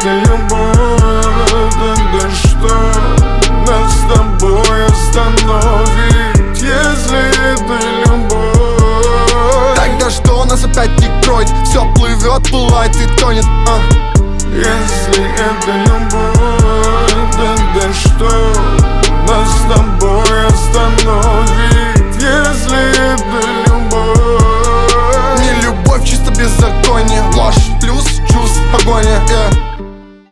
это любовь, тогда что нас с тобой остановит? Если это любовь, тогда что нас опять не кроет? Все плывет, пылает и тонет. если это любовь,